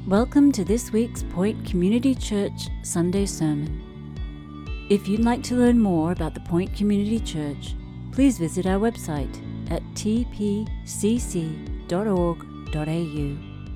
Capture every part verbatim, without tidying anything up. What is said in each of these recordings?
Welcome to this week's Point Community Church Sunday Sermon. If you'd like to learn more about the Point Community Church, please visit our website at t p c c dot org dot a u.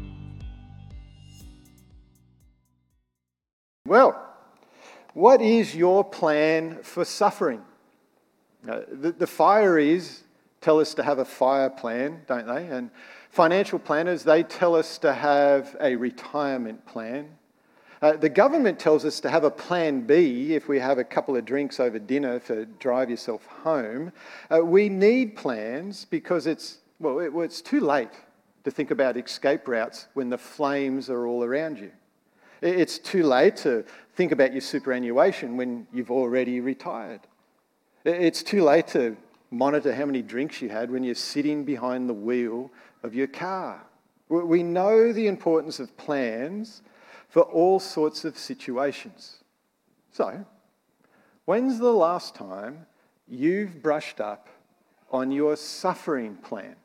Well, what is your plan for suffering? Uh, the, the fireys tell us to have a fire plan, don't they? And financial planners, they tell us to have a retirement plan. Uh, the government tells us to have a plan B if we have a couple of drinks over dinner to drive yourself home. Uh, we need plans because it's, well, it, well, it's too late to think about escape routes when the flames are all around you. It's too late to think about your superannuation when you've already retired. It's too late to monitor how many drinks you had when you're sitting behind the wheel of your car. We know the importance of plans for all sorts of situations. So, when's the last time you've brushed up on your suffering plan?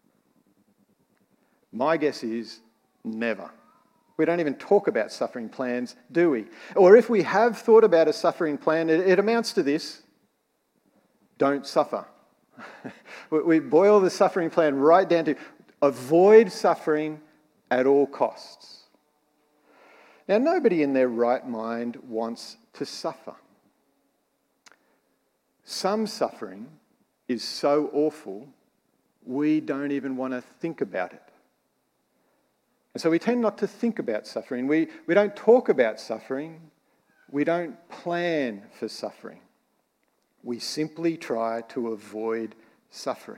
My guess is never. We don't even talk about suffering plans, do we? Or if we have thought about a suffering plan, it, it amounts to this: don't suffer. We boil the suffering plan right down to avoid suffering at all costs. Now, nobody in their right mind wants to suffer. Some suffering is so awful, we don't even want to think about it. And so we tend not to think about suffering. We, we don't talk about suffering. We don't plan for suffering. We simply try to avoid suffering.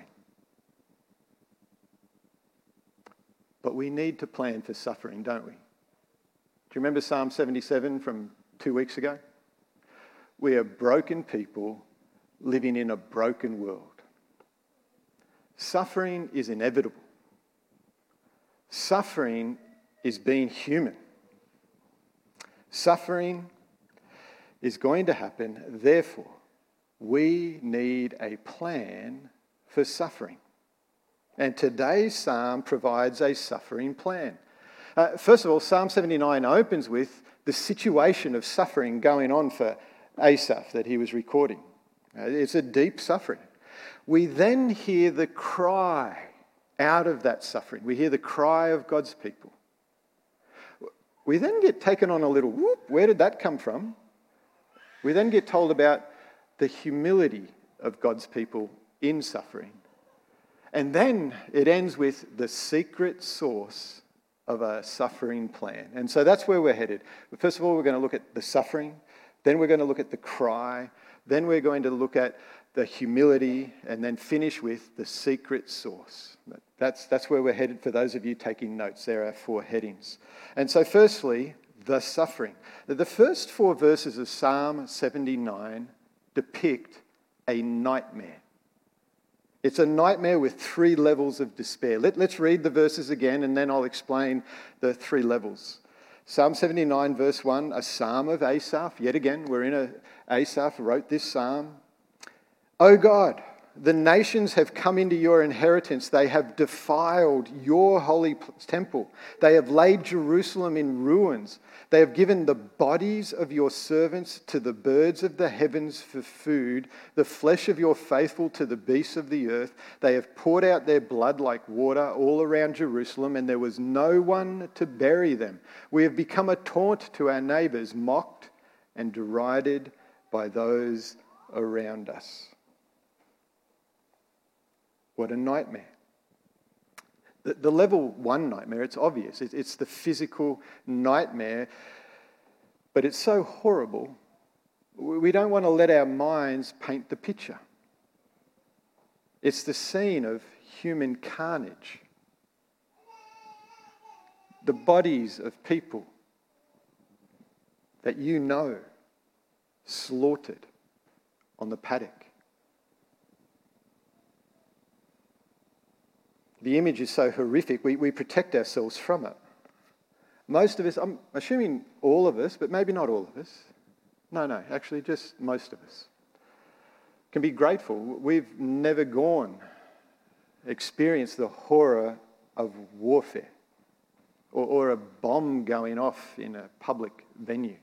But we need to plan for suffering, don't we? Do you remember Psalm seventy-seven from two weeks ago? We are broken people living in a broken world. Suffering is inevitable. Suffering is being human. Suffering is going to happen, therefore, we need a plan for suffering. And today's psalm provides a suffering plan. Uh, first of all, Psalm seventy-nine opens with the situation of suffering going on for Asaph that he was recording. Uh, it's a deep suffering. We then hear the cry out of that suffering. We hear the cry of God's people. We then get taken on a little, whoop, where did that come from? We then get told about the humility of God's people in suffering. And then it ends with the secret source of a suffering plan. And so that's where we're headed. First of all, we're going to look at the suffering. Then we're going to look at the cry. Then we're going to look at the humility, and then finish with the secret source. That's, that's where we're headed for those of you taking notes. There are four headings. And so firstly, the suffering. The first four verses of Psalm seventy-nine depict a nightmare. It's a nightmare with three levels of despair. Let, let's read the verses again, and then I'll explain the three levels. Psalm seventy-nine, verse one, a psalm of Asaph. Yet again, we're in a, Asaph wrote this psalm. O God, the nations have come into your inheritance. They have defiled your holy temple. They have laid Jerusalem in ruins. They have given the bodies of your servants to the birds of the heavens for food, the flesh of your faithful to the beasts of the earth. They have poured out their blood like water all around Jerusalem, and there was no one to bury them. We have become a taunt to our neighbours, mocked and derided by those around us. What a nightmare. The, the level one nightmare, it's obvious. It, it's the physical nightmare, but it's so horrible, we don't want to let our minds paint the picture. It's the scene of human carnage. The bodies of people that you know slaughtered on the paddock. The image is so horrific, we, we protect ourselves from it. Most of us, I'm assuming all of us, but maybe not all of us. No, no, actually just most of us can be grateful. We've never gone, experienced the horror of warfare. or, or a bomb going off in a public venue.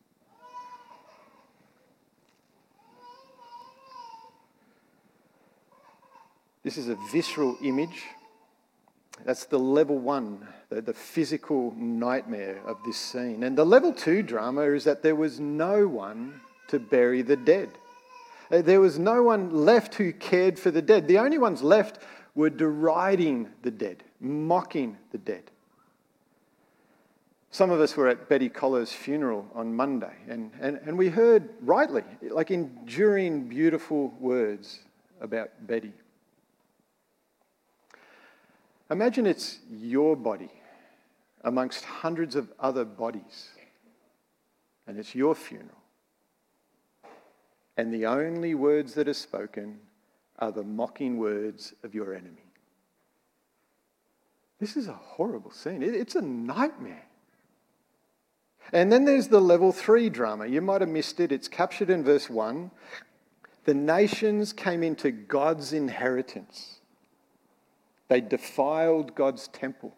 This is a visceral image. That's the level one, the, the physical nightmare of this scene. And the level two drama is that there was no one to bury the dead. There was no one left who cared for the dead. The only ones left were deriding the dead, mocking the dead. Some of us were at Betty Coller's funeral on Monday, and, and, and we heard rightly, like enduring, beautiful words about Betty. Imagine it's your body amongst hundreds of other bodies, and it's your funeral. And the only words that are spoken are the mocking words of your enemy. This is a horrible scene. It's a nightmare. And then there's the level three drama. You might have missed it. It's captured in verse one. The nations came into God's inheritance. They defiled God's temple.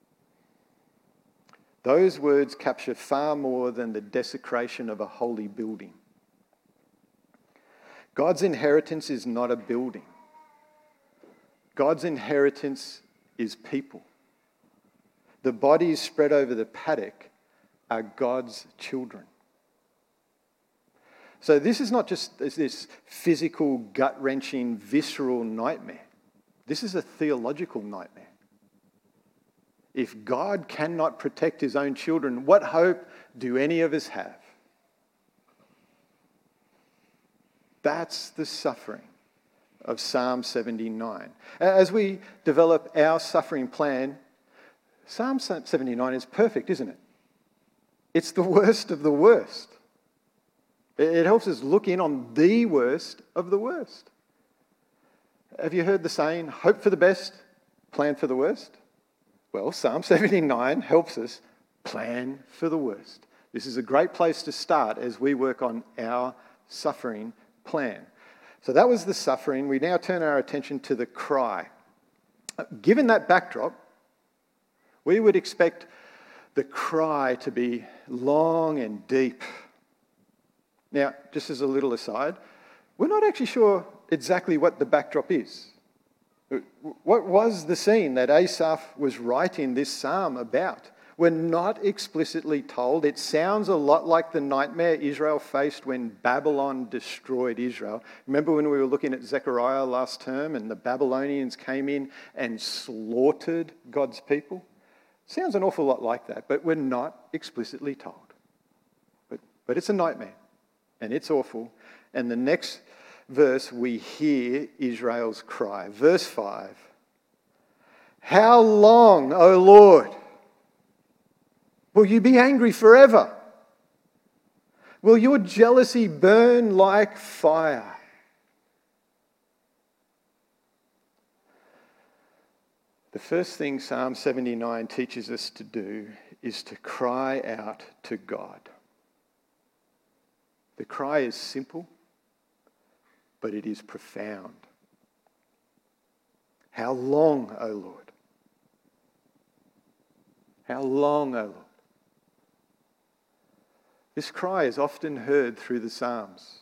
Those words capture far more than the desecration of a holy building. God's inheritance is not a building. God's inheritance is people. The bodies spread over the paddock are God's children. So this is not just this physical, gut-wrenching, visceral nightmare. This is a theological nightmare. If God cannot protect his own children, what hope do any of us have? That's the suffering of Psalm seventy-nine. As we develop our suffering plan, Psalm seventy-nine is perfect, isn't it? It's the worst of the worst. It helps us look in on the worst of the worst. Have you heard the saying, hope for the best, plan for the worst? Well, Psalm seventy-nine helps us plan for the worst. This is a great place to start as we work on our suffering plan. So that was the suffering. We now turn our attention to the cry. Given that backdrop, we would expect the cry to be long and deep. Now, just as a little aside, we're not actually sure exactly what the backdrop is. What was the scene that Asaph was writing this psalm about? We're not explicitly told. It sounds a lot like the nightmare Israel faced when Babylon destroyed Israel. Remember when we were looking at Zechariah last term and the Babylonians came in and slaughtered God's people? Sounds an awful lot like that, but we're not explicitly told. But, but it's a nightmare, and it's awful. And the next verse, we hear Israel's cry. Verse five. How long, O Lord, will you be angry forever? Will your jealousy burn like fire? The first thing Psalm seventy-nine teaches us to do is to cry out to God. The cry is simple, but it is profound. How long, O Lord? How long, O Lord? This cry is often heard through the Psalms.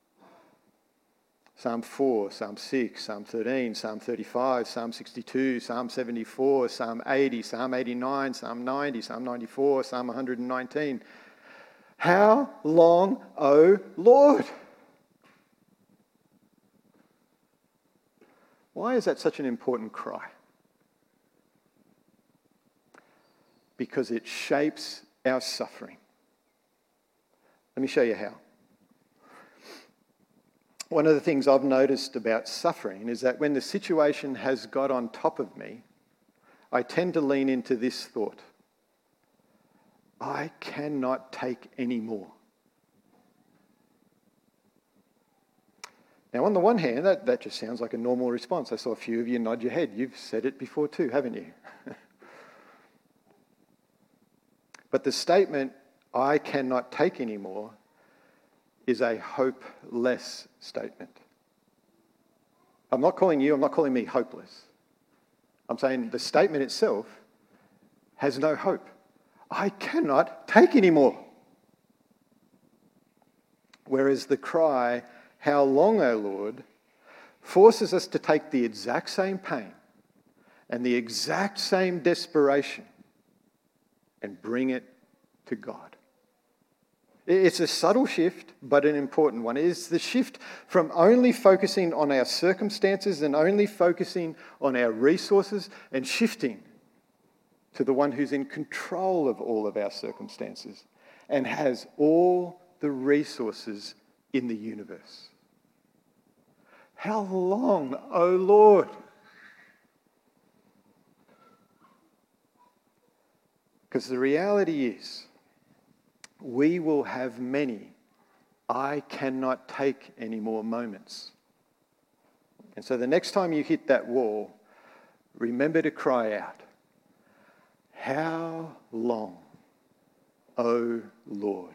Psalm four, Psalm six, Psalm thirteen, Psalm thirty-five, Psalm sixty-two, Psalm seventy-four, Psalm eighty, Psalm eighty-nine, Psalm ninety, Psalm ninety-four, Psalm one hundred nineteen. How long, O Lord? Why is that such an important cry? Because it shapes our suffering. Let me show you how. One of the things I've noticed about suffering is that when the situation has got on top of me, I tend to lean into this thought. I cannot take any more. Now, on the one hand, that, that just sounds like a normal response. I saw a few of you nod your head. You've said it before too, haven't you? But the statement, I cannot take any more, is a hopeless statement. I'm not calling you, I'm not calling me hopeless. I'm saying the statement itself has no hope. I cannot take any more. Whereas the cry, how long, O Lord, forces us to take the exact same pain and the exact same desperation and bring it to God. It's a subtle shift, but an important one. It is the shift from only focusing on our circumstances and only focusing on our resources and shifting to the one who's in control of all of our circumstances and has all the resources in the universe. How long, O Lord? Because the reality is, we will have many I cannot take any more moments. And so the next time you hit that wall, remember to cry out, how long, O Lord?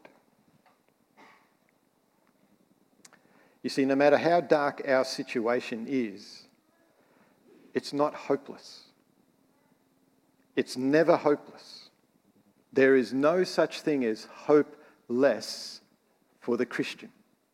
You see, no matter how dark our situation is, it's not hopeless. It's never hopeless. There is no such thing as hopeless for the Christian.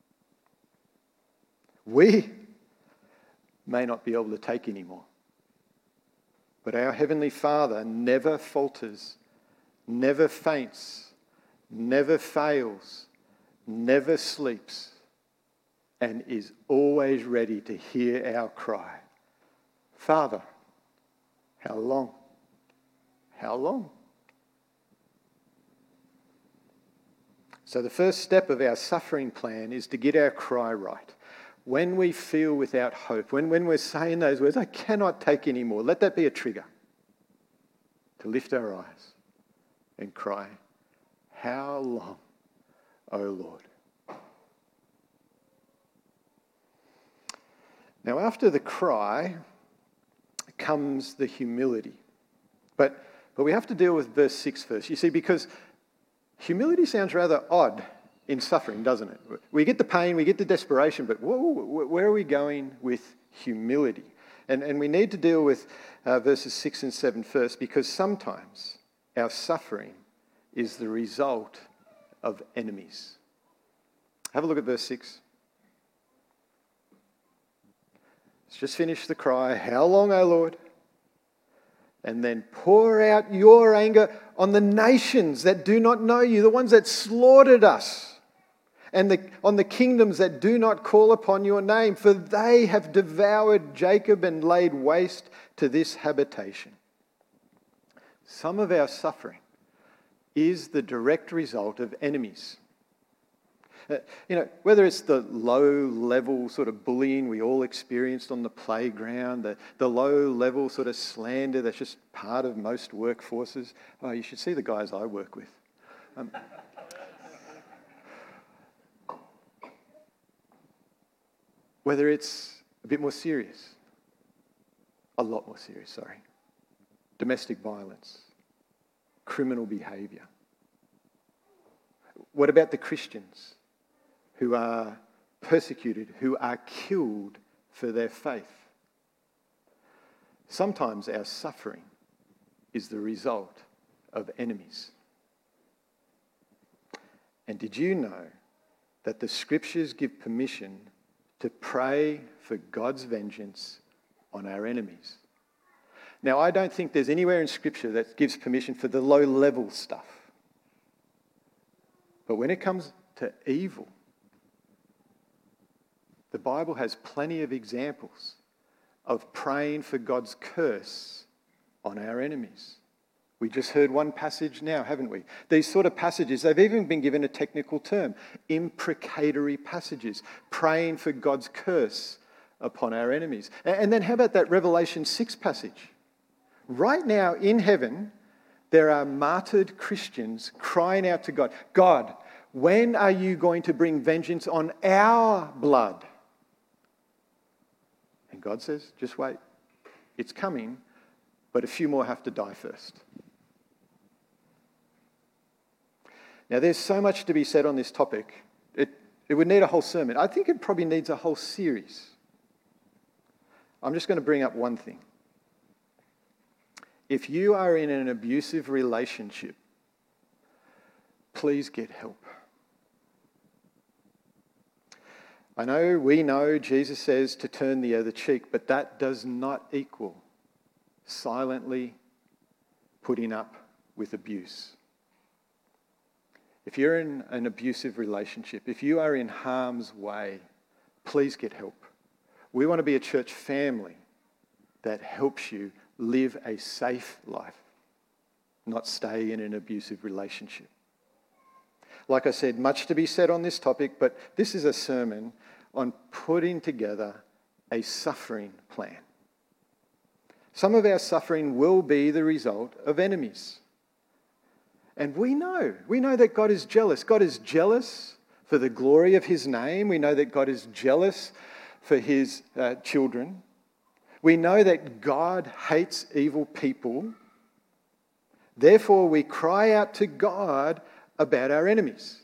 We may not be able to take any more, but our Heavenly Father never falters, never faints, never fails, never sleeps, and is always ready to hear our cry. Father, how long? How long? So the first step of our suffering plan is to get our cry right. When we feel without hope, when, when we're saying those words, I cannot take any more, let that be a trigger to lift our eyes and cry, how long, O Lord? Now, after the cry comes the humility. But, but we have to deal with verse six first. You see, because humility sounds rather odd in suffering, doesn't it? We get the pain, we get the desperation, but whoa, where are we going with humility? And, and we need to deal with uh, verses six and seven first, because sometimes our suffering is the result of enemies. Have a look at verse six. Let's just finish the cry, how long, O Lord? And then pour out your anger on the nations that do not know you, the ones that slaughtered us, and the, on the kingdoms that do not call upon your name, for they have devoured Jacob and laid waste to this habitation. Some of our suffering is the direct result of enemies. Uh, you know, whether it's the low-level sort of bullying we all experienced on the playground, the, the low-level sort of slander that's just part of most workforces. Oh, you should see the guys I work with. Um, whether it's a bit more serious, a lot more serious, sorry, domestic violence, criminal behaviour. What about the Christians who are persecuted, who are killed for their faith? Sometimes our suffering is the result of enemies. And did you know that the scriptures give permission to pray for God's vengeance on our enemies? Now, I don't think there's anywhere in scripture that gives permission for the low-level stuff. But when it comes to evil, the Bible has plenty of examples of praying for God's curse on our enemies. We just heard one passage now, haven't we? These sort of passages, they've even been given a technical term, imprecatory passages, praying for God's curse upon our enemies. And then how about that Revelation six passage? Right now in heaven, there are martyred Christians crying out to God, God, when are you going to bring vengeance on our blood? And God says, just wait. It's coming, but a few more have to die first. Now, there's so much to be said on this topic. It, it would need a whole sermon. I think it probably needs a whole series. I'm just going to bring up one thing. if you are in an abusive relationship, please get help. I know, we know Jesus says to turn the other cheek, but that does not equal silently putting up with abuse. If you're in an abusive relationship, if you are in harm's way, please get help. We want to be a church family that helps you live a safe life, not stay in an abusive relationship. Like I said, much to be said on this topic, but this is a sermon on putting together a suffering plan. Some of our suffering will be the result of enemies. And we know, we know that God is jealous. God is jealous for the glory of his name. We know that God is jealous for his uh, children. We know that God hates evil people. Therefore, we cry out to God about our enemies,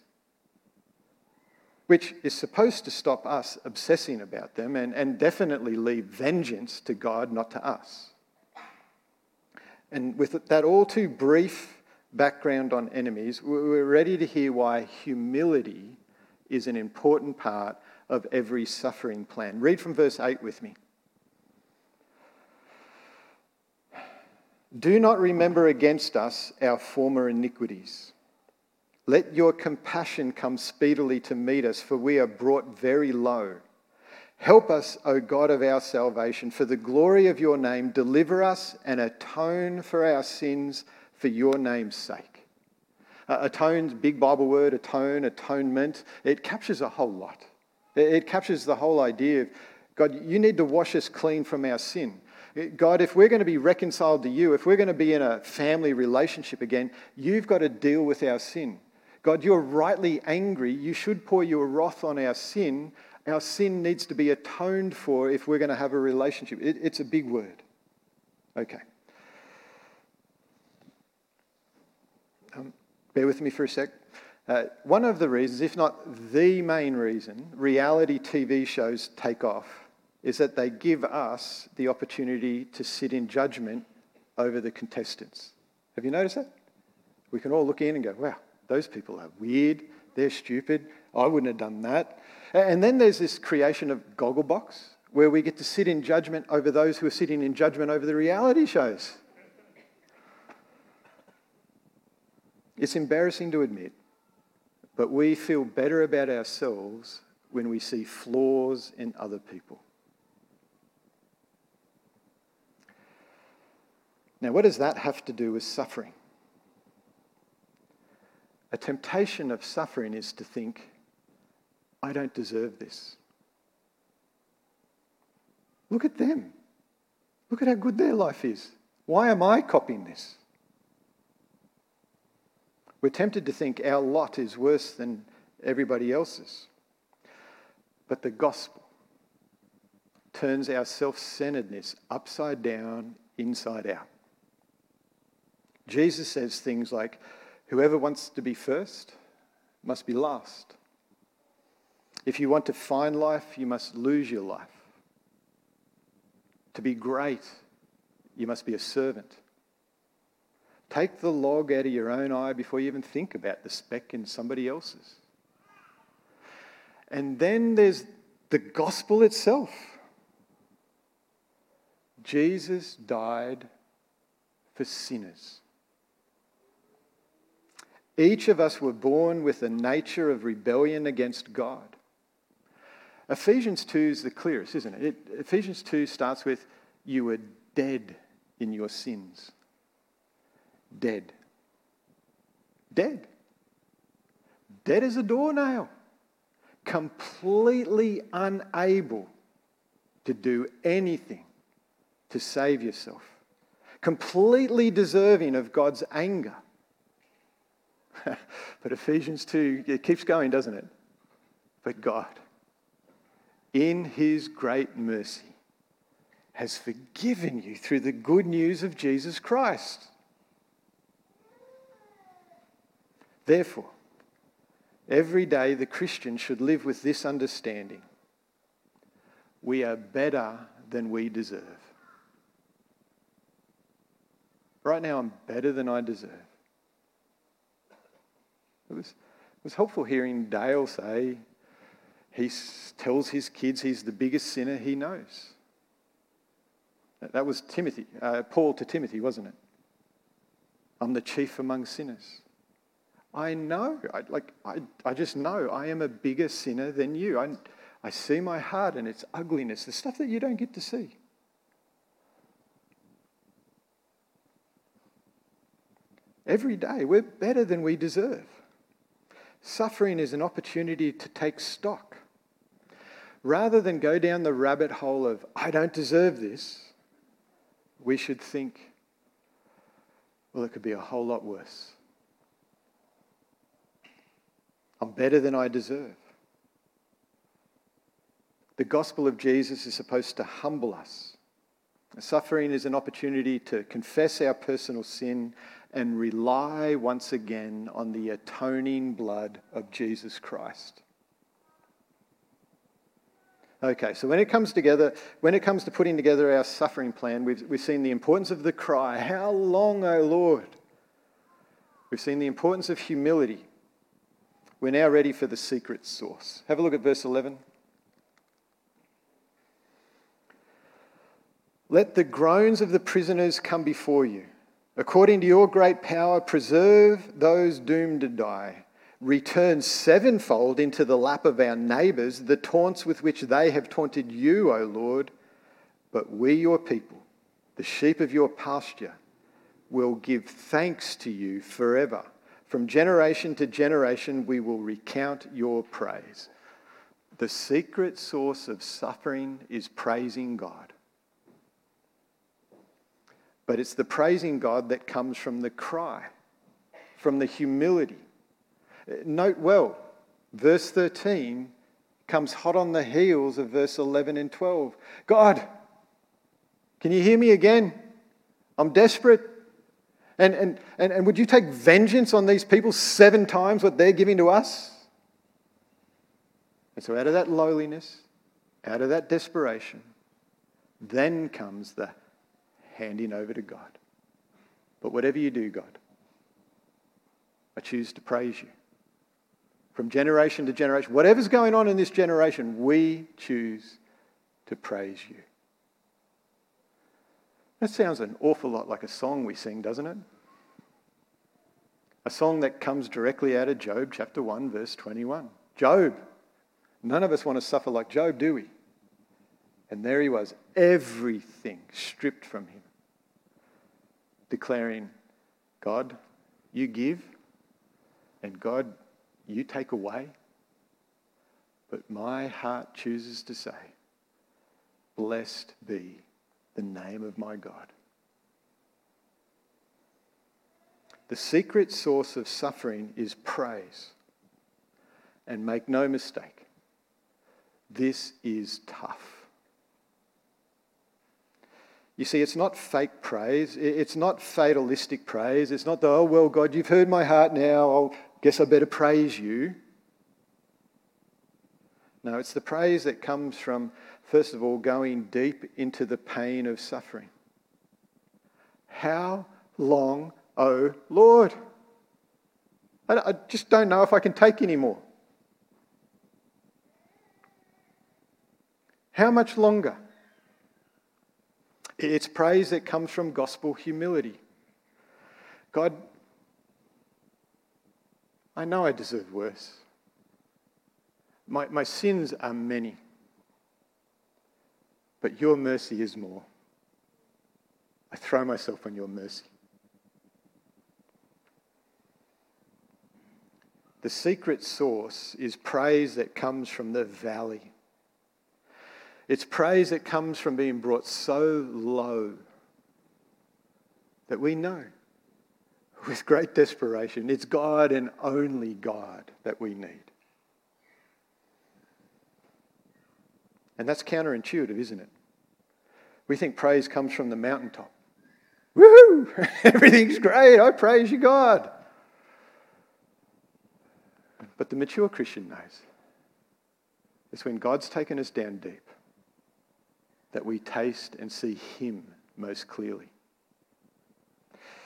which is supposed to stop us obsessing about them and, and definitely leave vengeance to God, not to us. And with that all too brief background on enemies, we're ready to hear why humility is an important part of every suffering plan. Read from verse eight with me. Do not remember against us our former iniquities. Let your compassion come speedily to meet us, for we are brought very low. Help us, O God of our salvation, for the glory of your name. Deliver us and atone for our sins for your name's sake. Uh, atone's big Bible word, atone, atonement. It captures a whole lot. It, it captures the whole idea of, God, you need to wash us clean from our sin. God, if we're going to be reconciled to you, if we're going to be in a family relationship again, you've got to deal with our sin. God, you're rightly angry. You should pour your wrath on our sin. Our sin needs to be atoned for if we're going to have a relationship. It, it's a big word. Okay. Um, bear with me for a sec. Uh, one of the reasons, if not the main reason, reality T V shows take off is that they give us the opportunity to sit in judgment over the contestants. Have you noticed that? We can all look in and go, wow, those people are weird, they're stupid, I wouldn't have done that. And then there's this creation of Gogglebox, where we get to sit in judgment over those who are sitting in judgment over the reality shows. It's embarrassing to admit, but we feel better about ourselves when we see flaws in other people. Now, what does that have to do with suffering? A temptation of suffering is to think, I don't deserve this. Look at them. Look at how good their life is. Why am I copying this? We're tempted to think our lot is worse than everybody else's. But the gospel turns our self-centeredness upside down, inside out. Jesus says things like, whoever wants to be first must be last. If you want to find life, you must lose your life. To be great, you must be a servant. Take the log out of your own eye before you even think about the speck in somebody else's. And then there's the gospel itself. Jesus died for sinners. Each of us were born with a nature of rebellion against God. Ephesians two is the clearest, isn't it? it? Ephesians two starts with, you were dead in your sins. Dead. Dead. Dead as a doornail. Completely unable to do anything to save yourself. Completely deserving of God's anger. But Ephesians two, it keeps going, doesn't it? But God, in his great mercy, has forgiven you through the good news of Jesus Christ. Therefore, every day the Christian should live with this understanding. We are better than we deserve. Right now I'm better than I deserve. It was, it was helpful hearing Dale say he s- tells his kids he's the biggest sinner he knows. That, that was Timothy, uh, Paul to Timothy, wasn't it? I'm the chief among sinners. I know, I, like I, I just know I am a bigger sinner than you. I, I see my heart and its ugliness, the stuff that you don't get to see. Every day, we're better than we deserve. Suffering is an opportunity to take stock. Rather than go down the rabbit hole of, I don't deserve this, we should think, well, it could be a whole lot worse. I'm better than I deserve. The gospel of Jesus is supposed to humble us. Suffering is an opportunity to confess our personal sin and rely once again on the atoning blood of Jesus Christ. Okay, so when it comes together, when it comes to putting together our suffering plan, we've, we've seen the importance of the cry, how long, O Lord? We've seen the importance of humility. We're now ready for the secret source. Have a look at verse eleven. Let the groans of the prisoners come before you. According to your great power, preserve those doomed to die. Return sevenfold into the lap of our neighbours the taunts with which they have taunted you, O Lord. But we, your people, the sheep of your pasture, will give thanks to you forever. From generation to generation, we will recount your praise. The secret source of suffering is praising God. But it's the praising God that comes from the cry, from the humility. Note well, verse thirteen comes hot on the heels of verse eleven and twelve. God, can you hear me again? I'm desperate. And, and, and, and would you take vengeance on these people seven times what they're giving to us? And so out of that lowliness, out of that desperation, then comes the handing over to God. But whatever you do, God, I choose to praise you. From generation to generation, whatever's going on in this generation, we choose to praise you. That sounds an awful lot like a song we sing, doesn't it? A song that comes directly out of Job chapter one, verse twenty-one. Job. None of us want to suffer like Job, do we? And there he was, everything stripped from him, declaring, God, you give, and God, you take away. But my heart chooses to say, blessed be the name of my God. The secret source of suffering is praise. And make no mistake, this is tough. You see, it's not fake praise. It's not fatalistic praise. It's not the, oh, well, God, you've heard my heart now. I guess I better praise you. No, it's the praise that comes from, first of all, going deep into the pain of suffering. How long, oh Lord? I, I just don't know if I can take any more. How much longer? It's praise that comes from gospel humility. God, I know I deserve worse. My, my sins are many, but your mercy is more. I throw myself on your mercy. The secret source is praise that comes from the valley. It's praise that comes from being brought so low that we know with great desperation it's God and only God that we need. And that's counterintuitive, isn't it? We think praise comes from the mountaintop. Woohoo! Everything's great. I praise you, God. But the mature Christian knows it's when God's taken us down deep that we taste and see him most clearly.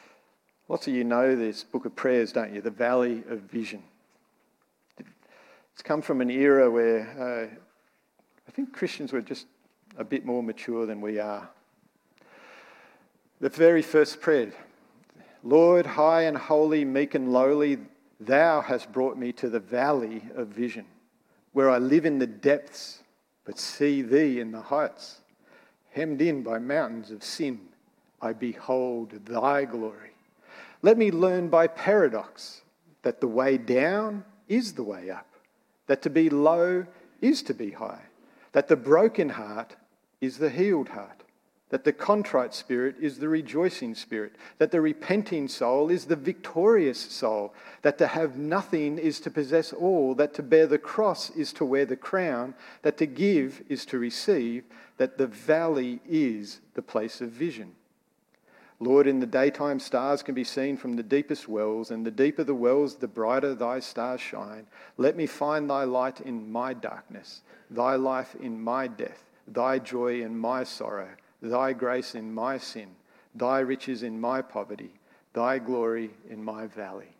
Lots of you know this book of prayers, don't you? The Valley of Vision. It's come from an era where uh, I think Christians were just a bit more mature than we are. The very first prayer, Lord, high and holy, meek and lowly, thou hast brought me to the valley of vision, where I live in the depths, but see thee in the heights. Hemmed in by mountains of sin, I behold thy glory. Let me learn by paradox that the way down is the way up, that to be low is to be high, that the broken heart is the healed heart, that the contrite spirit is the rejoicing spirit, that the repenting soul is the victorious soul, that to have nothing is to possess all, that to bear the cross is to wear the crown, that to give is to receive, that the valley is the place of vision. Lord, in the daytime stars can be seen from the deepest wells, and the deeper the wells, the brighter thy stars shine. Let me find thy light in my darkness, thy life in my death, thy joy in my sorrow, thy grace in my sin, thy riches in my poverty, thy glory in my valley.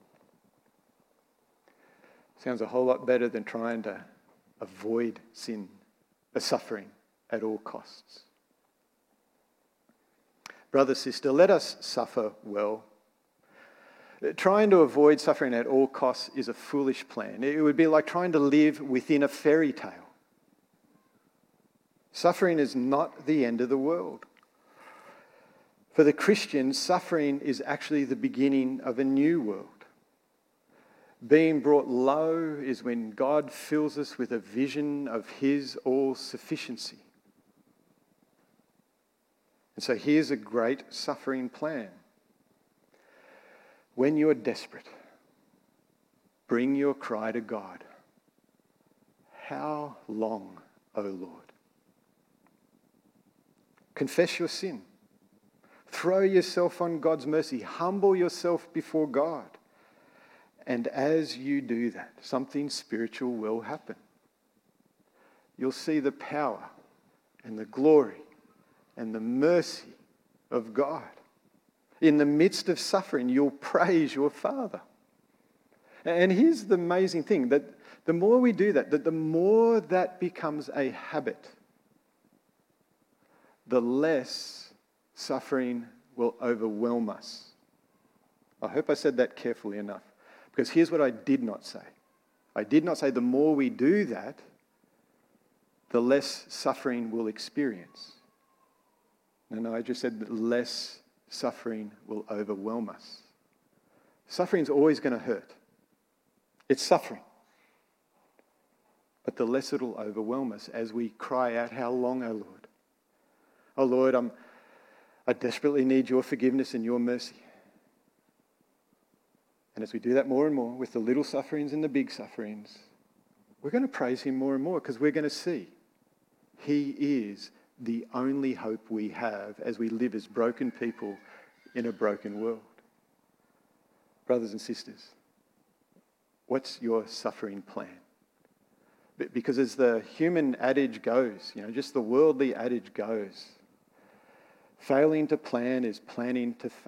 Sounds a whole lot better than trying to avoid sin, or suffering at all costs. Brother, sister, let us suffer well. Trying to avoid suffering at all costs is a foolish plan. It would be like trying to live within a fairy tale. Suffering is not the end of the world. For the Christian, suffering is actually the beginning of a new world. Being brought low is when God fills us with a vision of his all-sufficiency. And so here's a great suffering plan. When you're desperate, bring your cry to God. How long, O Lord? Confess your sin. Throw yourself on God's mercy. Humble yourself before God. And as you do that, something spiritual will happen. You'll see the power and the glory and the mercy of God. In the midst of suffering, you'll praise your Father. And here's the amazing thing, that the more we do that, that the more that becomes a habit, the less suffering will overwhelm us. I hope I said that carefully enough, because here's what I did not say. I did not say the more we do that, the less suffering we'll experience. No, no, I just said that less suffering will overwhelm us. Suffering's always going to hurt. It's suffering. But the less it'll overwhelm us as we cry out, how long, O Lord? Oh Lord, I'm, I desperately need your forgiveness and your mercy. And as we do that more and more with the little sufferings and the big sufferings, we're going to praise him more and more, because we're going to see he is the only hope we have as we live as broken people in a broken world. Brothers and sisters, what's your suffering plan? Because as the human adage goes, you know, just the worldly adage goes, failing to plan is planning to fail.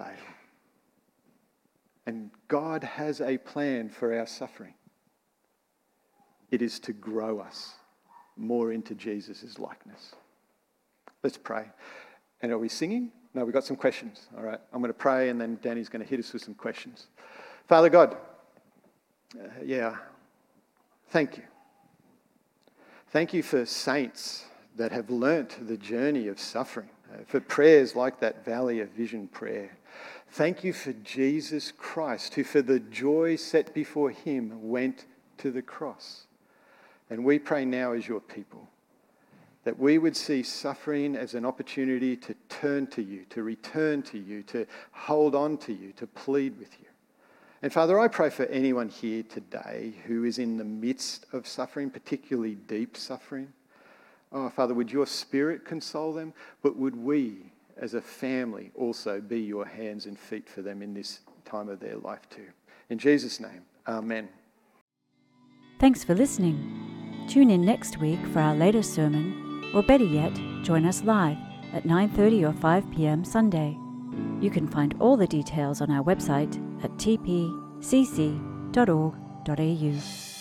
And God has a plan for our suffering. It is to grow us more into Jesus' likeness. Let's pray. And are we singing? No, we've got some questions. All right, I'm going to pray and then Danny's going to hit us with some questions. Father God, uh, yeah, thank you. Thank you for saints that have learnt the journey of suffering, uh, for prayers like that Valley of Vision prayer. Thank you for Jesus Christ, who for the joy set before him went to the cross. And we pray now as your people that we would see suffering as an opportunity to turn to you, to return to you, to hold on to you, to plead with you. And Father, I pray for anyone here today who is in the midst of suffering, particularly deep suffering. Oh, Father, would your Spirit console them, but would we as a family also be your hands and feet for them in this time of their life too. In Jesus' name, amen. Thanks for listening. Tune in next week for our latest sermon, or better yet, join us live at nine thirty or five p.m. Sunday. You can find all the details on our website at t p c c dot org dot a u.